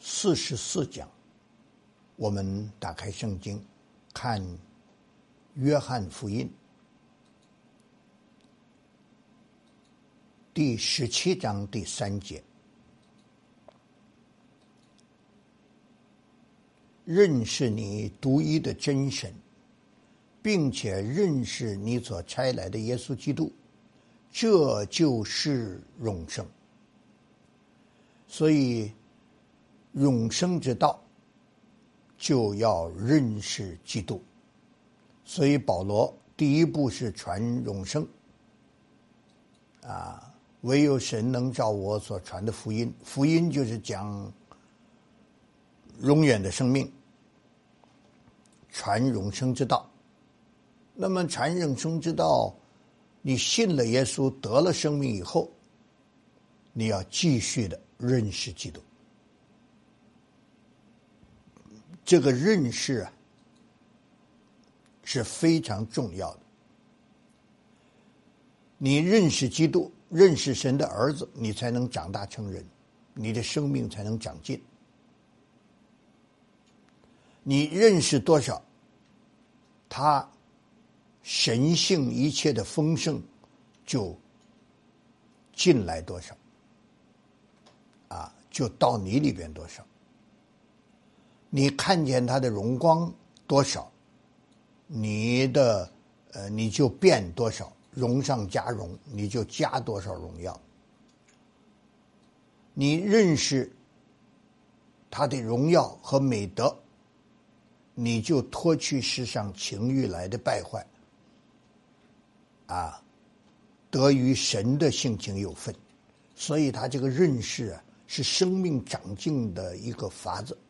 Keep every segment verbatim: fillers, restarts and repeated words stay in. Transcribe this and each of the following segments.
四十四讲，我们打开圣经，看约翰福音第十七章第三节。认识你独一的真神，并且认识你所差来的耶稣基督，这就是永生。所以永生之道就要认识基督。所以保罗第一步是传永生啊，唯有神能照我所传的福音，福音就是讲永远的生命，传永生之道。那么传永生之道，你信了耶稣得了生命以后，你要继续的认识基督。这个认识啊是非常重要的。你认识基督，认识神的儿子，你才能长大成人，你的生命才能长进。你认识多少，他神性一切的丰盛就进来多少啊，就到你里边多少。你看见他的荣光多少，你的呃你就变多少，荣上加荣，你就加多少荣耀。你认识他的荣耀和美德，你就脱去世上情欲来的败坏啊，得与神的性情有分。所以他这个认识啊，是生命长进的一个法子，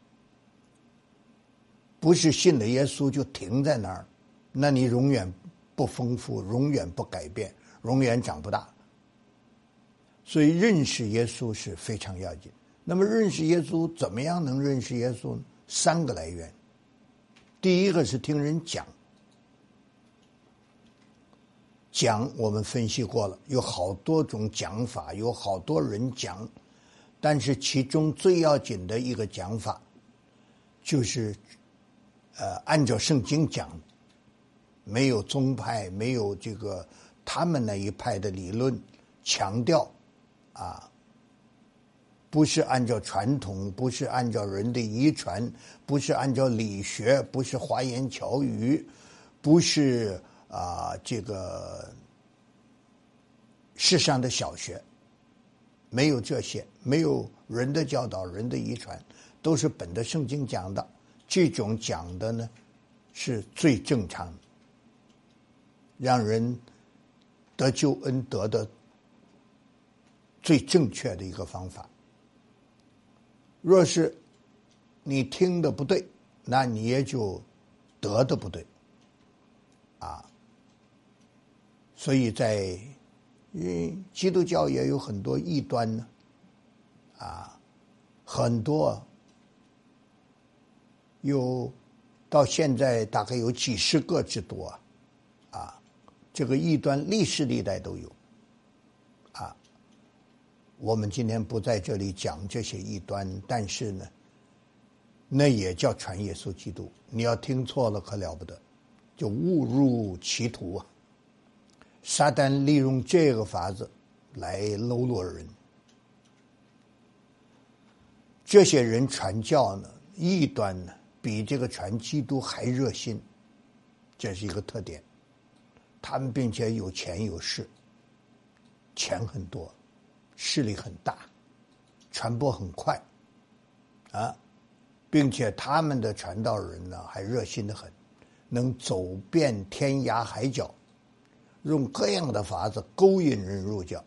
不是信了耶稣就停在那儿，那你永远不丰富，永远不改变，永远长不大。所以认识耶稣是非常要紧。那么认识耶稣，怎么样能认识耶稣呢？三个来源。第一个是听人讲，讲我们分析过了，有好多种讲法，有好多人讲，但是其中最要紧的一个讲法就是呃，按照圣经讲，没有宗派，没有这个他们那一派的理论强调啊，不是按照传统，不是按照人的遗传，不是按照理学，不是花言巧语，不是啊这个世上的小学，没有这些，没有人的教导，人的遗传，都是本着圣经讲的。这种讲的呢，是最正常的，让人得救恩得的最正确的一个方法。若是你听的不对，那你也就得的不对啊。所以在因为基督教也有很多异端呢，啊，很多有到现在大概有几十个之多啊，啊，这个异端历世历代都有，啊，我们今天不在这里讲这些异端，但是呢，那也叫传耶稣基督。你要听错了可了不得，就误入歧途啊！撒旦利用这个法子来喽啰人，这些人传教呢，异端呢，比这个传基督还热心，这是一个特点。他们并且有钱有势，钱很多，势力很大，传播很快啊，并且他们的传道人呢还热心得很，能走遍天涯海角，用各样的法子勾引人入教。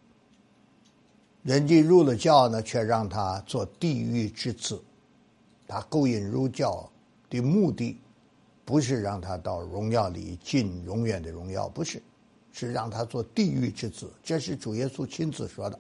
人家入了教呢，却让他做地狱之子。他勾引入教的目的不是让他到荣耀里进永远的荣耀，不是，是让他做地狱之子。这是主耶稣亲自说的。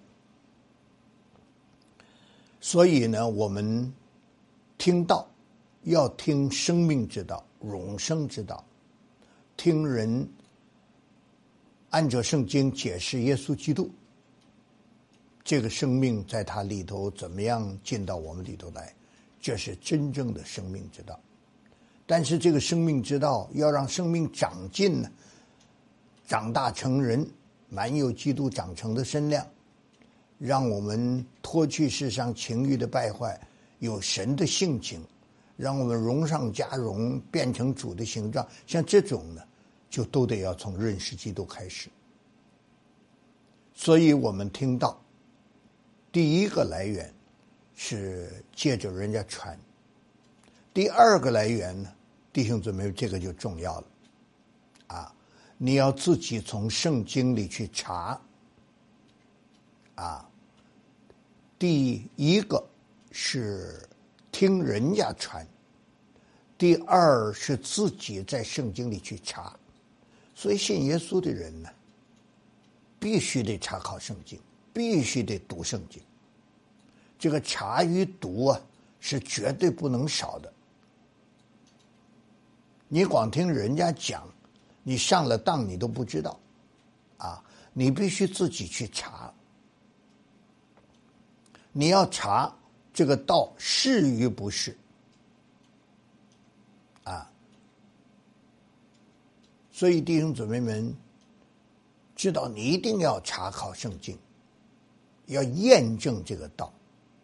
所以呢，我们听道要听生命之道、永生之道，听人按照圣经解释耶稣基督， 这个生命在他里头怎么样进到我们里头来，这是真正的生命之道。但是这个生命之道要让生命长进呢，长大成人，满有基督长成的身量，让我们脱去世上情欲的败坏，有神的性情，让我们荣上加荣，变成主的形状。像这种呢，就都得要从认识基督开始。所以我们听到第一个来源是借着人家传，第二个来源呢，弟兄姊妹，这个就重要了啊！你要自己从圣经里去查啊。第一个是听人家传，第二是自己在圣经里去查。所以信耶稣的人呢，必须得查考圣经，必须得读圣经。这个查与读啊，是绝对不能少的。你光听人家讲，你上了当你都不知道啊！你必须自己去查。你要查这个道是与不是啊！所以弟兄姊妹们，知道你一定要查考圣经，要验证这个道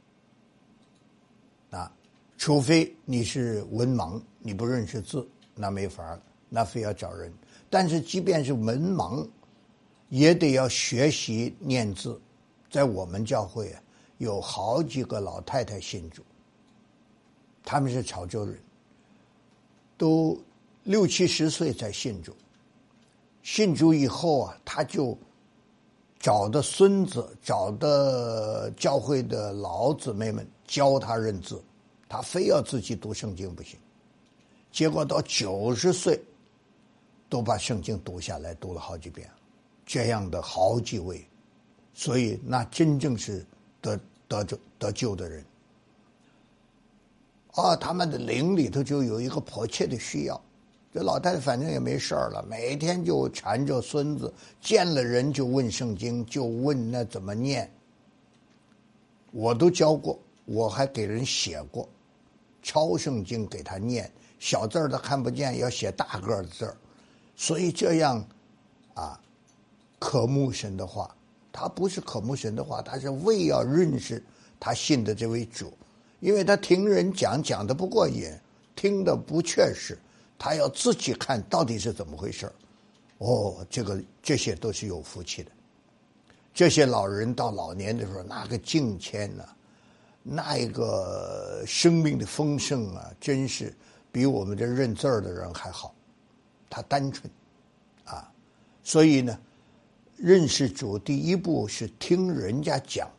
啊！除非你是文盲，你不认识字，那没法了，那非要找人。但是即便是文盲，也得要学习念字。在我们教会啊，有好几个老太太信主，他们是潮州人，都六七十岁才信主。信主以后啊，他就找的孙子，找的教会的老姊妹们教他认字，他非要自己读圣经不行。结果到九十岁，都把圣经读下来，读了好几遍，这样的好几位，所以那真正是得得救得救的人。啊，他们的灵里头就有一个迫切的需要。这老太太反正也没事儿了，每天就缠着孙子，见了人就问圣经，就问那怎么念。我都教过，我还给人写过，抄圣经给他念，小字儿他看不见，要写大个的字儿。所以这样啊，渴慕神的话，他不是渴慕神的话，他是为要认识他信的这位主，因为他听人讲讲的不过瘾，听的不确实，他要自己看到底是怎么回事。哦，这个这些都是有福气的。这些老人到老年的时候，那个敬谦呐、啊，那一个生命的丰盛啊，真是比我们这认字儿的人还好。他单纯啊，所以呢，认识主第一步是听人家讲。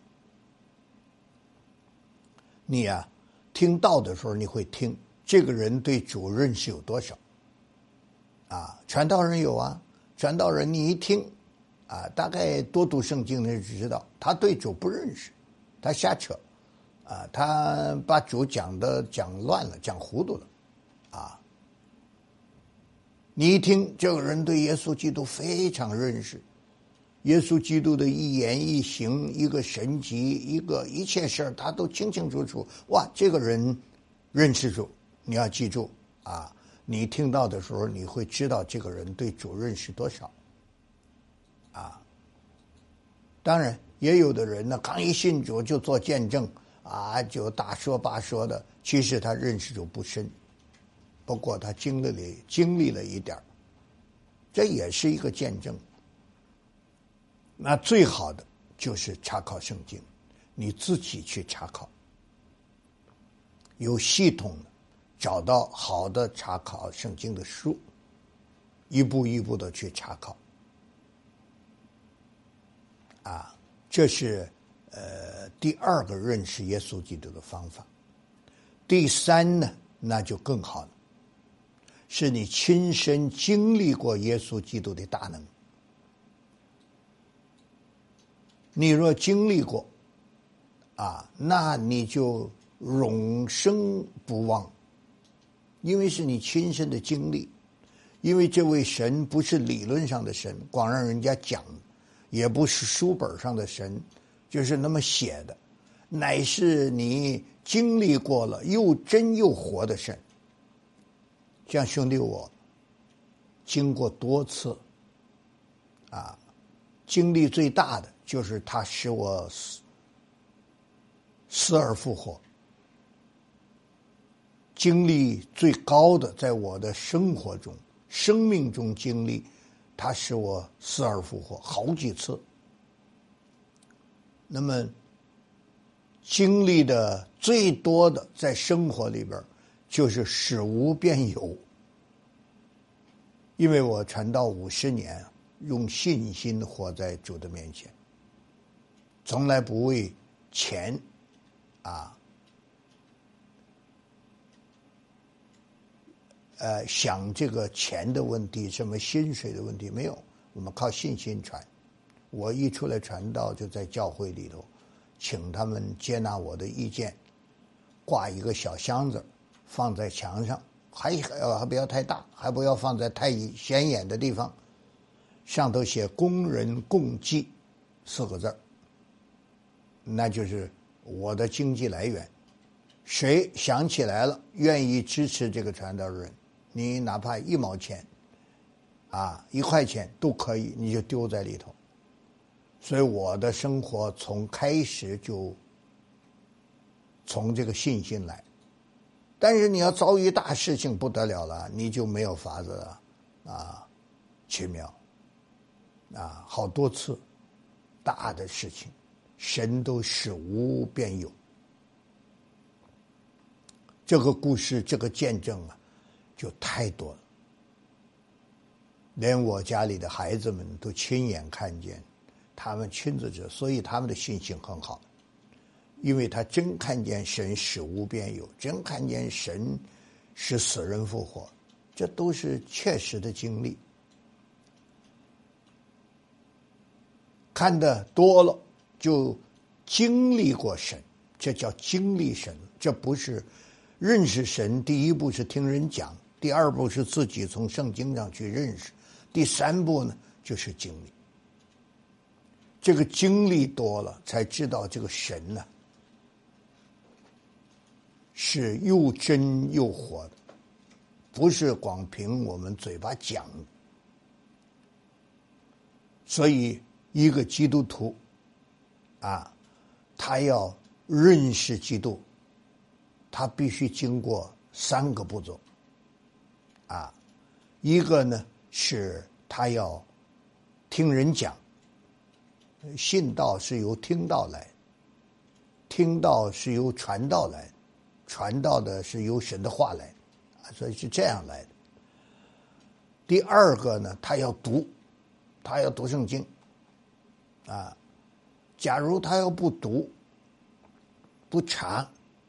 你啊，听道的时候你会听这个人对主认识有多少啊？传道人有啊，传道人你一听啊，大概多读圣经的人就知道他对主不认识，他瞎扯啊，他把主讲的讲乱了，讲糊涂了啊。你一听这个人对耶稣基督非常认识，耶稣基督的一言一行，一个神迹，一个一切事他都清清楚楚。哇，这个人认识主，你要记住啊！你听到的时候，你会知道这个人对主认识多少啊。当然，也有的人呢，刚一信主就做见证啊，就大说八说的，其实他认识主不深。不过他经历了经历了一点，这也是一个见证。那最好的就是查考圣经，你自己去查考，有系统的找到好的查考圣经的书，一步一步的去查考。啊，这是呃第二个认识耶稣基督的方法。第三呢，那就更好了。是你亲身经历过耶稣基督的大能。你若经历过啊，那你就永生不忘，因为是你亲身的经历。因为这位神不是理论上的神，光让人家讲，也不是书本上的神， 就是那么写的，乃是你经历过了又真又活的神。像兄弟我经过多次啊，经历最大的就是他使我死死而复活。经历最高的，在我的生活中、生命中经历，他使我死而复活好几次。那么经历的最多的，在生活里边就是使无变有。因为我传道五十年，用信心活在主的面前，从来不为钱啊呃想这个钱的问题，什么薪水的问题没有，我们靠信心传。我一出来传道，就在教会里头请他们接纳我的意见，挂一个小箱子放在墙上，还还不要太大，还不要放在太显眼的地方，上头写工人共济四个字，那就是我的经济来源。谁想起来了愿意支持这个传道人，你哪怕一毛钱啊一块钱都可以，你就丢在里头。所以我的生活从开始就从这个信心来。但是你要遭遇大事情不得了了，你就没有法子了啊！奇妙啊，好多次大的事情，神都使无变有。这个故事，这个见证啊，就太多了。连我家里的孩子们都亲眼看见，他们亲自知道，所以他们的信心很好。因为他真看见神使无变有，真看见神使死人复活，这都是切实的经历。看得多了，就经历过神，这叫经历神。这不是认识神，第一步是听人讲，第二步是自己从圣经上去认识，第三步呢就是经历。这个经历多了，才知道这个神呢、啊是又真又活的，不是光凭我们嘴巴讲的。所以一个基督徒啊，他要认识基督，他必须经过三个步骤啊。一个呢是他要听人讲，信道是由听道来，听道是由传道来，传道的是由神的话来，所以是这样来的。第二个呢，他要读，他要读圣经啊。假如他要不读不查，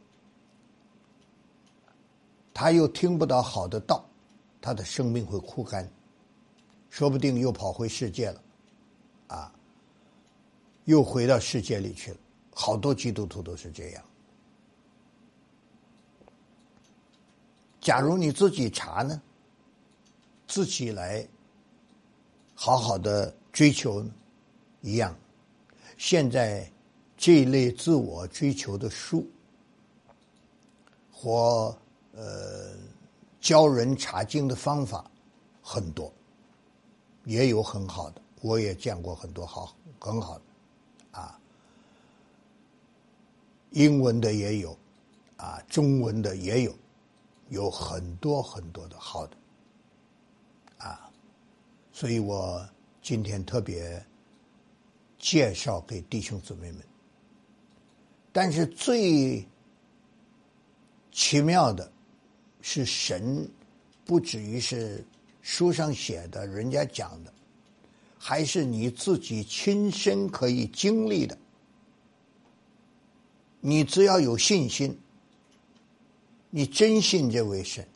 他又听不到好的道，他的生命会枯干，说不定又跑回世界了啊，又回到世界里去了。好多基督徒都是这样。假如你自己查呢，自己来好好的追求呢，一样。现在这一类自我追求的书或呃教人查经的方法很多，也有很好的，我也见过很多好很好的啊，英文的也有啊，中文的也有。有很多很多的好的啊，所以我今天特别介绍给弟兄姊妹们。但是最奇妙的是，神不止于是书上写的，人家讲的，还是你自己亲身可以经历的。你只要有信心，你真信这位神，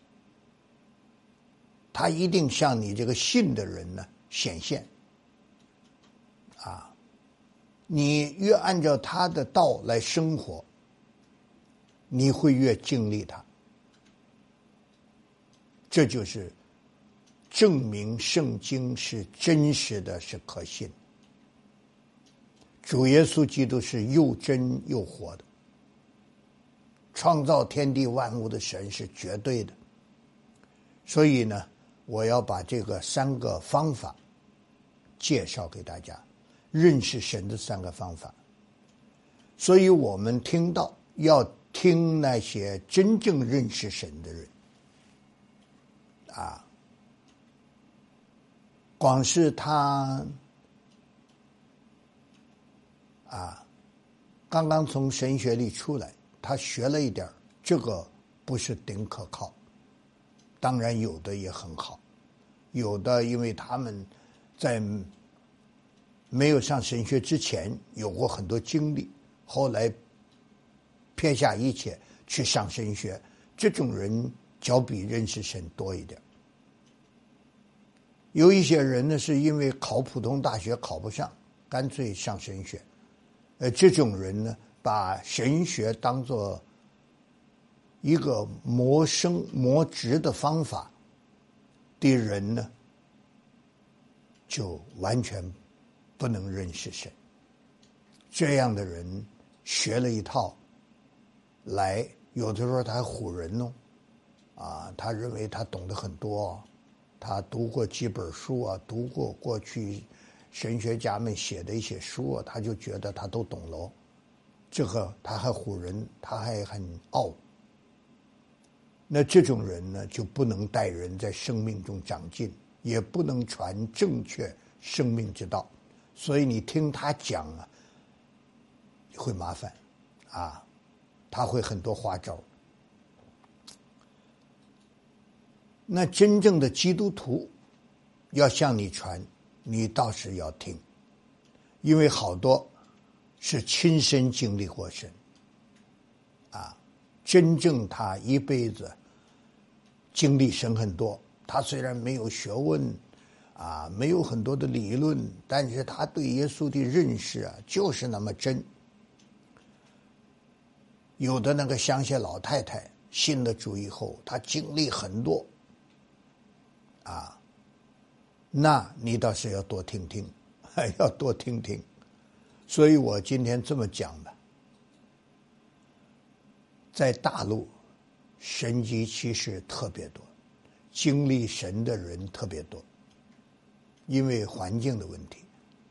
他一定向你这个信的人呢显现啊！你越按照他的道来生活，你会越经历他。这就是证明圣经是真实的，是可信。 主耶稣基督是又真又活的，创造天地万物的神是绝对的。所以呢，我要把这个三个方法介绍给大家，认识神的三个方法。所以我们听到要听那些真正认识神的人啊，光是他啊刚刚从神学里出来，他学了一点，这个不是顶可靠。当然有的也很好，有的因为他们在没有上神学之前有过很多经历，后来撇下一切去上神学，这种人较比认识神多一点。有一些人呢，是因为考普通大学考不上，干脆上神学。呃，这种人呢，把神学当作一个谋生谋职的方法的人呢，就完全不能认识神。这样的人学了一套来，有的时候他还唬人哦，啊，他认为他懂得很多，他读过几本书啊，读过过去神学家们写的一些书啊，他就觉得他都懂了。这个他还唬人，他还很傲。那这种人呢，就不能带人在生命中长进，也不能传正确生命之道。所以你听他讲啊，会麻烦啊，他会很多花招。那真正的基督徒要向你传，你倒是要听，因为好多是亲身经历过神啊，真正他一辈子经历神很多。他虽然没有学问啊，没有很多的理论，但是他对耶稣的认识啊，就是那么真。有的那个乡下老太太信了主以后，她经历很多啊，那你倒是要多听听，要多听听。所以我今天这么讲吧，在大陆神迹奇事特别多，经历神的人特别多，因为环境的问题。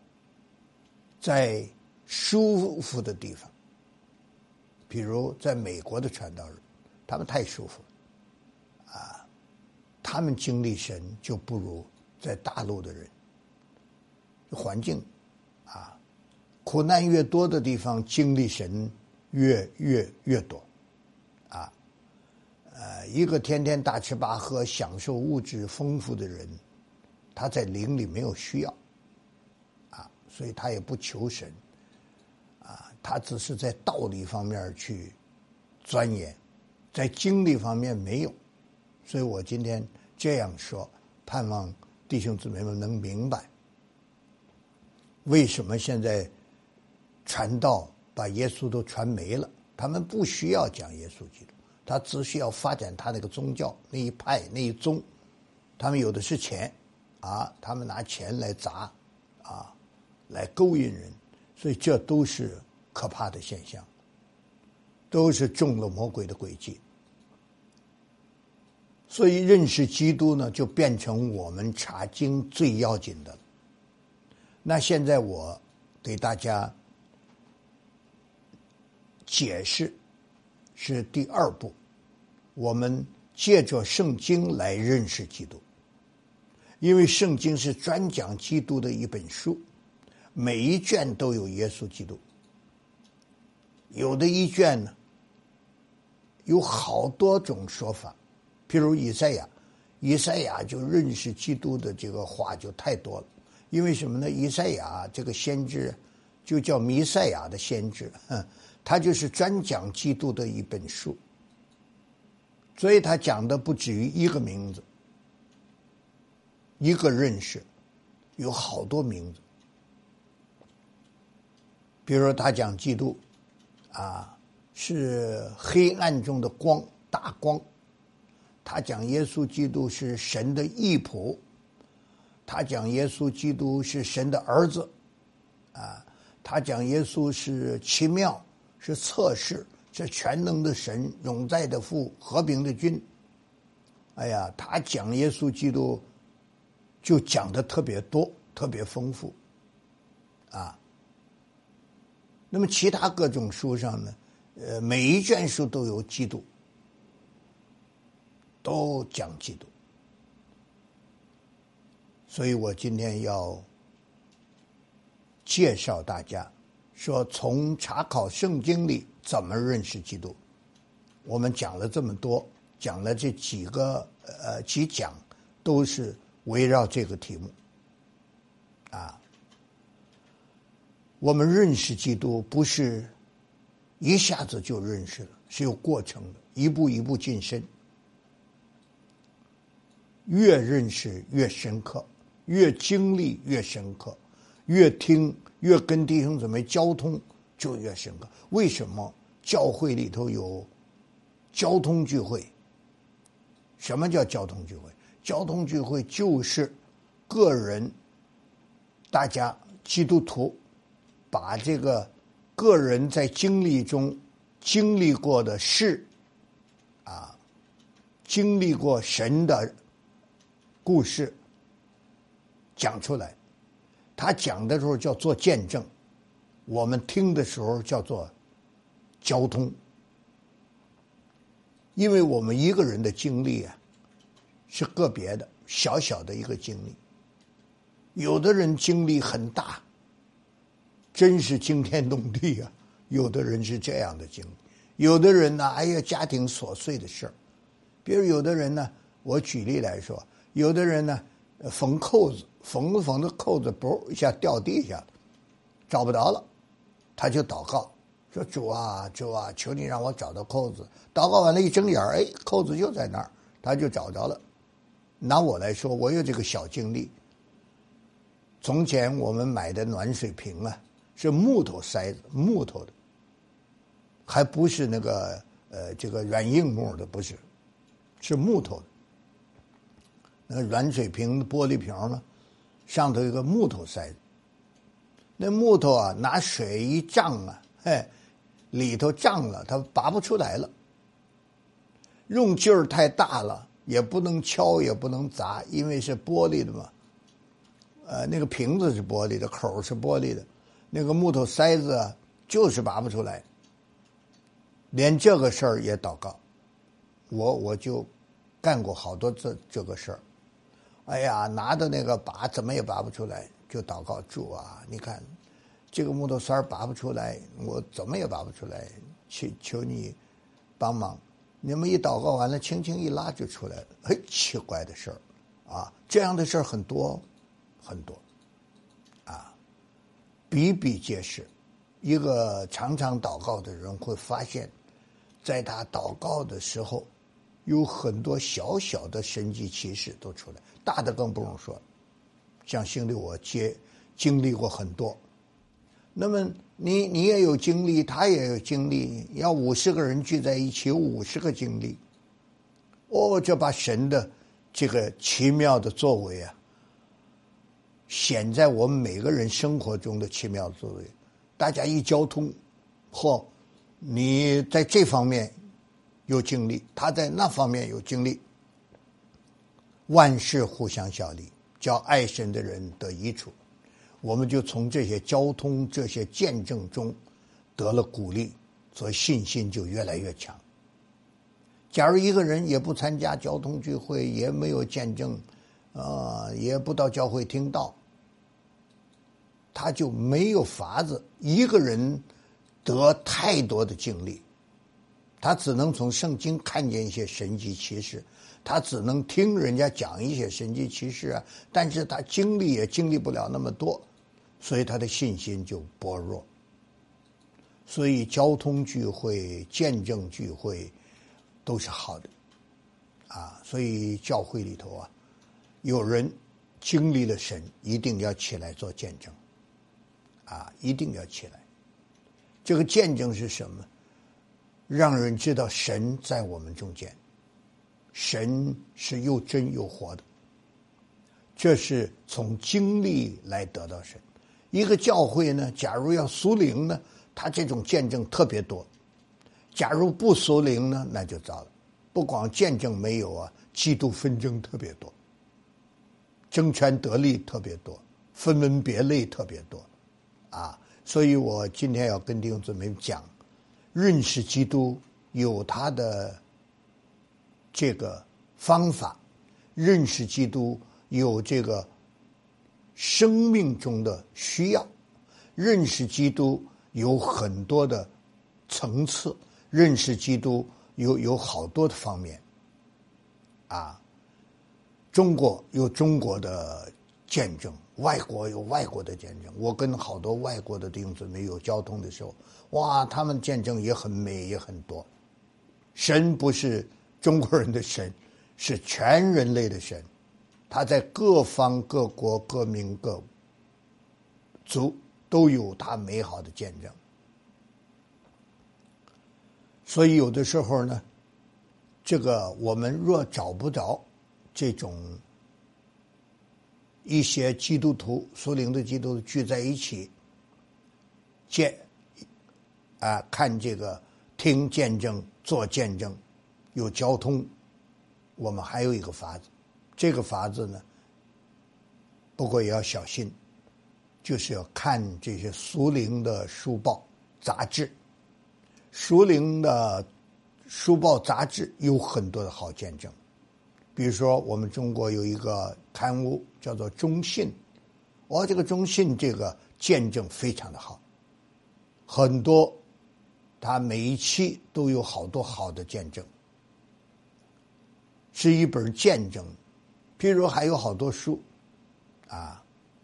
在舒服的地方，比如在美国的传道人，他们太舒服了啊，他们经历神就不如在大陆的人。环境啊，苦难越多的地方，经历神越越越多啊。呃，一个天天大吃大喝、享受物质丰富的人，他在灵里没有需要啊，所以他也不求神啊，他只是在道理方面去钻研，在经历方面没有。所以我今天这样说，盼望弟兄姊妹们能明白，为什么现在传道把耶稣都传没了。他们不需要讲耶稣基督，他只需要发展他那个宗教那一派那一宗。他们有的是钱啊，他们拿钱来砸啊，来勾引人，所以这都是可怕的现象，都是中了魔鬼的诡计。所以认识基督呢，就变成我们查经最要紧的了。那现在我给大家解释是第二步，我们借着圣经来认识基督。因为圣经是专讲基督的一本书，每一卷都有耶稣基督。有的一卷呢，有好多种说法，譬如以赛亚，以赛亚就认识基督的这个话就太多了。因为什么呢？以赛亚这个先知就叫弥赛亚的先知，他就是专讲基督的一本书，所以他讲的不止于一个名字，一个认识，有好多名字。比如说他讲基督啊，是黑暗中的光，大光。他讲耶稣基督是神的义仆，他讲耶稣基督是神的儿子啊， 他讲耶稣是奇妙，是测试，是全能的神，永在的父，和平的君。哎呀，他讲耶稣基督就讲的特别多，特别丰富啊。那么其他各种书上呢，呃，每一卷书都有基督，都讲基督。所以我今天要介绍大家，说从查考圣经里怎么认识基督。我们讲了这么多，讲了这几个呃几讲，都是围绕这个题目啊。我们认识基督不是一下子就认识了，是有过程的，一步一步晋升，越认识越深刻，越经历越深刻，越听越跟弟兄姊妹交通就越深刻。为什么教会里头有交通聚会？什么叫交通聚会？交通聚会就是个人，大家基督徒把这个个人在经历中经历过的事啊，经历过神的故事讲出来。他讲的时候叫做见证，我们听的时候叫做交通。因为我们一个人的经历啊是个别的，小小的一个经历，有的人经历很大，真是惊天动地啊！有的人是这样的经历，有的人呢，哎呀，家庭琐碎的事儿，比如有的人呢，我举例来说，有的人呢，缝扣子，缝着缝着扣子，嘣一下掉地下了，找不着了，他就祷告，说主啊，主啊，求你让我找到扣子。祷告完了，一睁眼，哎，扣子就在那儿，他就找着了。拿我来说，我有这个小经历。从前我们买的暖水瓶啊，是木头塞子，木头的，还不是那个呃这个软硬木的，不是，是木头的。那个软水瓶玻璃瓶呢，上头有个木头塞子。那木头啊，拿水一胀啊，哎，里头胀了，它拔不出来了。用劲儿太大了，也不能敲，也不能砸，因为是玻璃的嘛。呃，那个瓶子是玻璃的，口是玻璃的，那个木头塞子啊，就是拔不出来。连这个事儿也祷告，我我就干过好多次这个事儿。哎呀，拿的那个拔怎么也拔不出来，就祷告主啊，你看这个木头塞拔不出来，我怎么也拔不出来，求求你帮忙。你们一祷告完了，轻轻一拉就出来了。嘿，奇怪的事儿啊，这样的事儿很多很多啊，比比皆是。一个常常祷告的人会发现，在他祷告的时候，有很多小小的神迹奇事都出来，大的更不用说。像兄弟我接经历过很多，那么你你也有经历，他也有经历，要五十个人聚在一起，有五十个经历，哦，就把神的这个奇妙的作为啊，显在我们每个人生活中的奇妙作为。大家一交通，或你在这方面有经历，他在那方面有经历，万事互相效力，叫爱神的人得益处。我们就从这些交通、这些见证中得了鼓励，所以信心就越来越强。假如一个人也不参加交通聚会，也没有见证，呃，也不到教会听道，他就没有法子一个人得太多的经历。他只能从圣经看见一些神迹奇事，他只能听人家讲一些神迹奇事啊，但是他经历也经历不了那么多，所以他的信心就薄弱。所以交通聚会、见证聚会都是好的啊。所以教会里头啊，有人经历了神，一定要起来做见证啊，一定要起来。这个见证是什么？让人知道神在我们中间，神是又真又活的。这是从经历来得到神。 一个教会呢，假如要属灵呢，他这种见证特别多；假如不属灵呢，那就糟了。不光见证没有啊，基督纷争特别多，争权得利特别多，分门别类特别多，啊！所以我今天要跟弟兄姊妹讲，认识基督有他的这个方法，认识基督有这个生命中的需要，认识基督有很多的层次，认识基督有有好多的方面，啊，中国有中国的见证，外国有外国的见证。我跟好多外国的弟兄姊妹有交通的时候，哇，他们见证也很美，也很多。神不是中国人的神，是全人类的神，他在各方各国各民各族都有他美好的见证。所以有的时候呢，这个我们若找不着这种一些基督徒属灵的基督徒聚在一起见啊，看这个听见证做见证有交通，我们还有一个法子，这个法子呢，不过也要小心，就是要看这些属灵的书报杂志。属灵的书报杂志有很多的好见证，比如说我们中国有一个刊物叫做《中信》，哦，这个《中信》这个见证非常的好，很多，它每一期都有好多好的见证，是一本见证。譬如还有好多书，啊，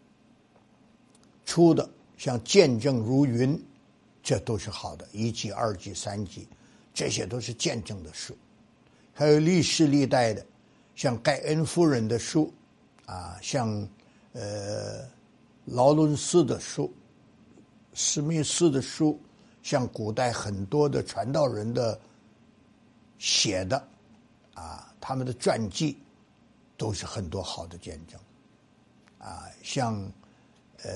出的像《见证如云》。这都是好的，一级、二级、三级，这些都是见证的书。还有历世历代的，像盖恩夫人的书，啊，像呃劳伦斯的书、史密斯的书，像古代很多的传道人的写的，啊，他们的传记，都是很多好的见证。啊，像呃。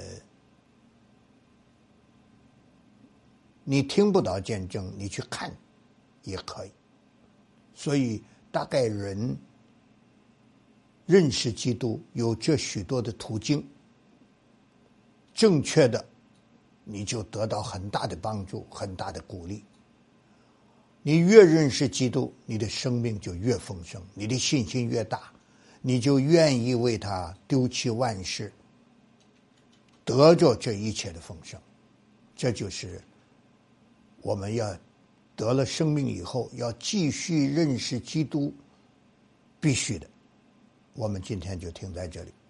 你听不到见证，你去看也可以。所以大概人认识基督有这许多的途径，正确的你就得到很大的帮助，很大的鼓励。你越认识基督，你的生命就越丰盛，你的信心越大，你就愿意为他丢弃万事，得着这一切的丰盛。这就是我们要得了生命以后，要继续认识基督，必须的。我们今天就停在这里。